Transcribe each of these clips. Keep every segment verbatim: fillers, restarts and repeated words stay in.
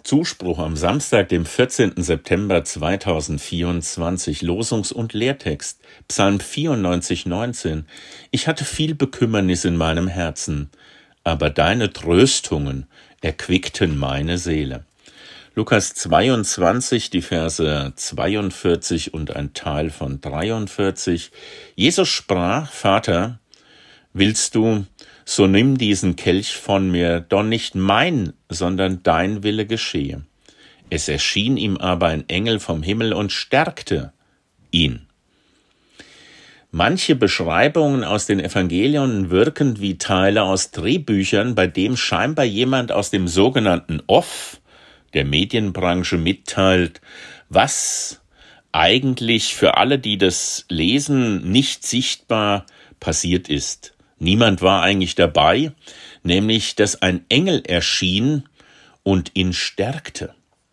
Zuspruch am Samstag, dem vierzehnten September zweitausendvierundzwanzig, Losungs- und Lehrtext, Psalm vierundneunzig, neunzehn. Ich hatte viel Bekümmernis in meinem Herzen, aber deine Tröstungen erquickten meine Seele. Lukas zweiundzwanzig, die Verse zweiundvierzig und ein Teil von dreiundvierzig. Jesus sprach: Vater, willst du, so nimm diesen Kelch von mir, doch nicht mein, sondern dein Wille geschehe. Es erschien ihm aber ein Engel vom Himmel und stärkte ihn. Manche Beschreibungen aus den Evangelien wirken wie Teile aus Drehbüchern, bei dem scheinbar jemand aus dem sogenannten Off der Medienbranche mitteilt, was eigentlich für alle, die das lesen, nicht sichtbar passiert ist. Niemand war eigentlich dabei, nämlich dass ein Engel erschien und ihn stärkte.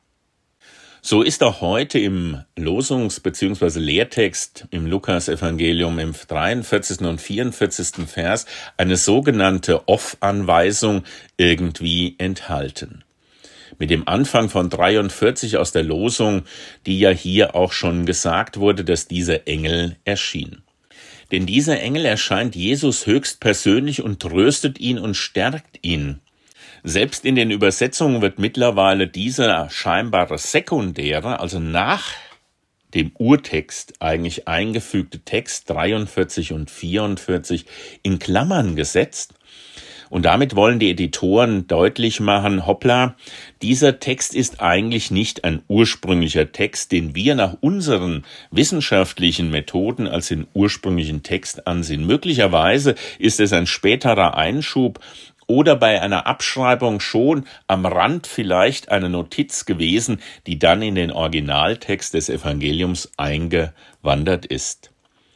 So ist auch heute im Losungs- bzw. Lehrtext im Lukas-Evangelium im dreiundvierzigsten und vierundvierzigsten Vers eine sogenannte Off-Anweisung irgendwie enthalten. Mit dem Anfang von dreiundvierzig aus der Losung, die ja hier auch schon gesagt wurde, dass dieser Engel erschien. Denn dieser Engel erscheint Jesus höchstpersönlich und tröstet ihn und stärkt ihn. Selbst in den Übersetzungen wird mittlerweile dieser scheinbare sekundäre, also nach dem Urtext eigentlich eingefügte Text dreiundvierzig und vierundvierzig in Klammern gesetzt. Und damit wollen die Editoren deutlich machen, hoppla, dieser Text ist eigentlich nicht ein ursprünglicher Text, den wir nach unseren wissenschaftlichen Methoden als den ursprünglichen Text ansehen. Möglicherweise ist es ein späterer Einschub oder bei einer Abschreibung schon am Rand vielleicht eine Notiz gewesen, die dann in den Originaltext des Evangeliums eingewandert ist.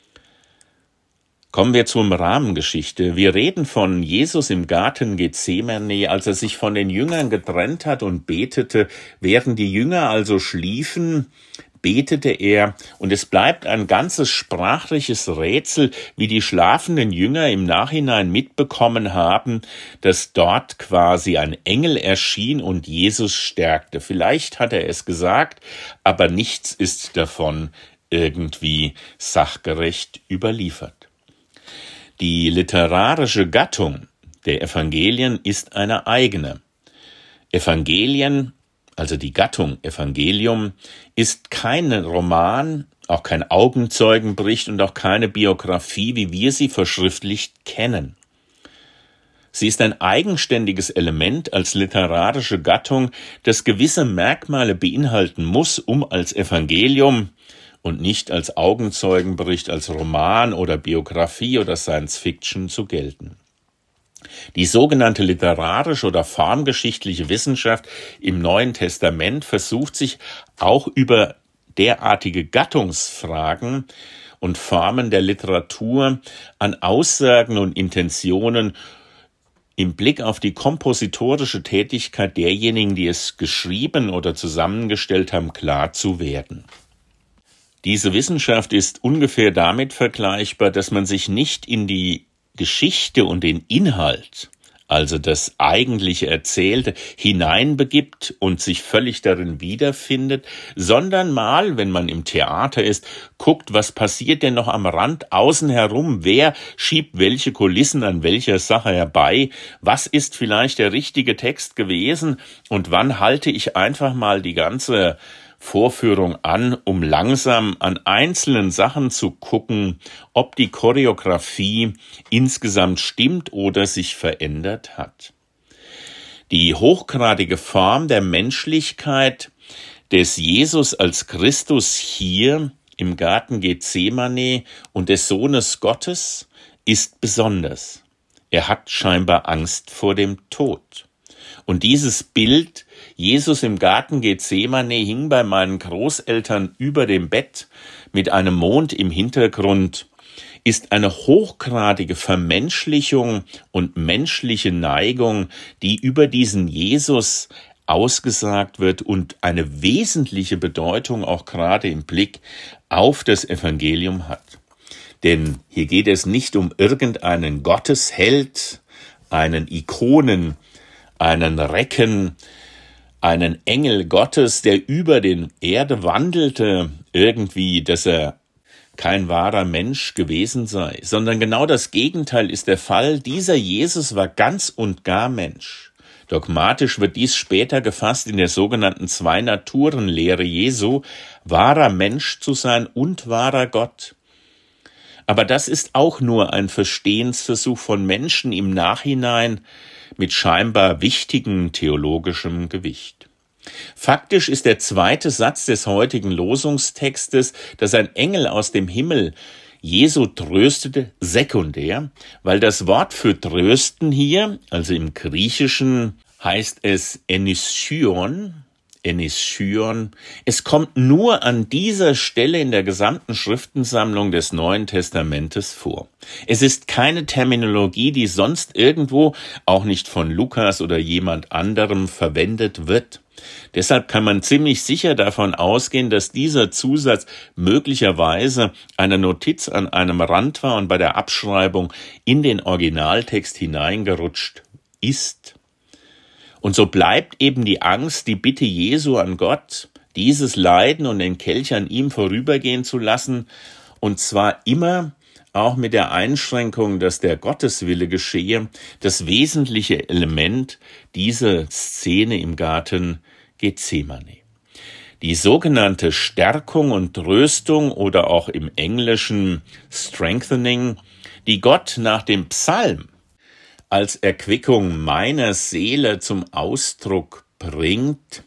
Kommen wir zur Rahmengeschichte. Wir reden von Jesus im Garten Gethsemane, als er sich von den Jüngern getrennt hat und betete. Während die Jünger also schliefen, betete er, und es bleibt ein ganzes sprachliches Rätsel, wie die schlafenden Jünger im Nachhinein mitbekommen haben, dass dort quasi ein Engel erschien und Jesus stärkte. Vielleicht hat er es gesagt, aber nichts ist davon irgendwie sachgerecht überliefert. Die literarische Gattung der Evangelien ist eine eigene. Evangelien, also die Gattung Evangelium, ist kein Roman, auch kein Augenzeugenbericht und auch keine Biografie, wie wir sie verschriftlicht kennen. Sie ist ein eigenständiges Element als literarische Gattung, das gewisse Merkmale beinhalten muss, um als Evangelium und nicht als Augenzeugenbericht, als Roman oder Biografie oder Science-Fiction zu gelten. Die sogenannte literarische oder formgeschichtliche Wissenschaft im Neuen Testament versucht sich auch über derartige Gattungsfragen und Formen der Literatur an Aussagen und Intentionen im Blick auf die kompositorische Tätigkeit derjenigen, die es geschrieben oder zusammengestellt haben, klar zu werden. Diese Wissenschaft ist ungefähr damit vergleichbar, dass man sich nicht in die Geschichte und den Inhalt, also das eigentliche Erzählte, hineinbegibt und sich völlig darin wiederfindet, sondern mal, wenn man im Theater ist, guckt, was passiert denn noch am Rand außen herum, wer schiebt welche Kulissen an welcher Sache herbei, was ist vielleicht der richtige Text gewesen und wann halte ich einfach mal die ganze Vorführung an, um langsam an einzelnen Sachen zu gucken, ob die Choreografie insgesamt stimmt oder sich verändert hat. Die hochgradige Form der Menschlichkeit des Jesus als Christus hier im Garten Gethsemane und des Sohnes Gottes ist besonders. Er hat scheinbar Angst vor dem Tod. Und dieses Bild, Jesus im Garten Gethsemane, hing bei meinen Großeltern über dem Bett mit einem Mond im Hintergrund, ist eine hochgradige Vermenschlichung und menschliche Neigung, die über diesen Jesus ausgesagt wird und eine wesentliche Bedeutung auch gerade im Blick auf das Evangelium hat. Denn hier geht es nicht um irgendeinen Gottesheld, einen Ikonen, einen Recken, einen Engel Gottes, der über den Erde wandelte, irgendwie, dass er kein wahrer Mensch gewesen sei, sondern genau das Gegenteil ist der Fall. Dieser Jesus war ganz und gar Mensch. Dogmatisch wird dies später gefasst in der sogenannten Zwei-Naturen-Lehre Jesu, wahrer Mensch zu sein und wahrer Gott. Aber das ist auch nur ein Verstehensversuch von Menschen im Nachhinein mit scheinbar wichtigem theologischem Gewicht. Faktisch ist der zweite Satz des heutigen Losungstextes, dass ein Engel aus dem Himmel Jesu tröstete, sekundär, weil das Wort für trösten hier, also im Griechischen heißt es enyschion, enyschion. Es kommt nur an dieser Stelle in der gesamten Schriftensammlung des Neuen Testamentes vor. Es ist keine Terminologie, die sonst irgendwo, auch nicht von Lukas oder jemand anderem, verwendet wird. Deshalb kann man ziemlich sicher davon ausgehen, dass dieser Zusatz möglicherweise eine Notiz an einem Rand war und bei der Abschreibung in den Originaltext hineingerutscht ist. Und so bleibt eben die Angst, die Bitte Jesu an Gott, dieses Leiden und den Kelch an ihm vorübergehen zu lassen, und zwar immer auch mit der Einschränkung, dass der Gotteswille geschehe, das wesentliche Element dieser Szene im Garten Gethsemane. Die sogenannte Stärkung und Tröstung oder auch im Englischen Strengthening, die Gott nach dem Psalm als Erquickung meiner Seele zum Ausdruck bringt,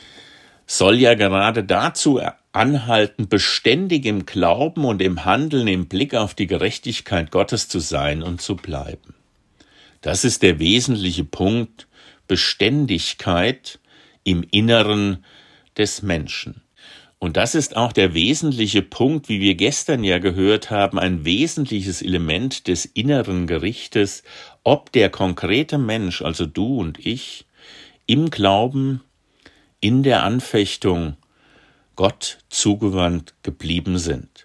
soll ja gerade dazu anhalten, beständig im Glauben und im Handeln im Blick auf die Gerechtigkeit Gottes zu sein und zu bleiben. Das ist der wesentliche Punkt, Beständigkeit im Inneren des Menschen. Und das ist auch der wesentliche Punkt, wie wir gestern ja gehört haben, ein wesentliches Element des inneren Gerichtes, ob der konkrete Mensch, also du und ich, im Glauben, in der Anfechtung Gott zugewandt geblieben sind.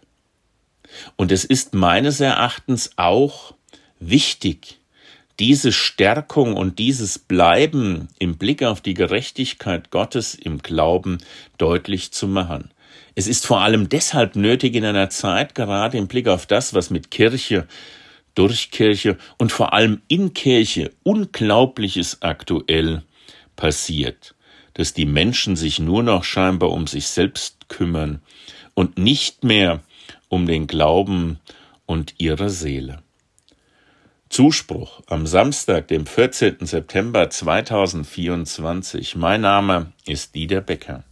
Und es ist meines Erachtens auch wichtig, diese Stärkung und dieses Bleiben im Blick auf die Gerechtigkeit Gottes im Glauben deutlich zu machen. Es ist vor allem deshalb nötig in einer Zeit, gerade im Blick auf das, was mit Kirche, durch Kirche und vor allem in Kirche Unglaubliches aktuell passiert, dass die Menschen sich nur noch scheinbar um sich selbst kümmern und nicht mehr um den Glauben und ihre Seele. Zuspruch am Samstag, dem vierzehnten September zweitausendvierundzwanzig. Mein Name ist Dieter Becker.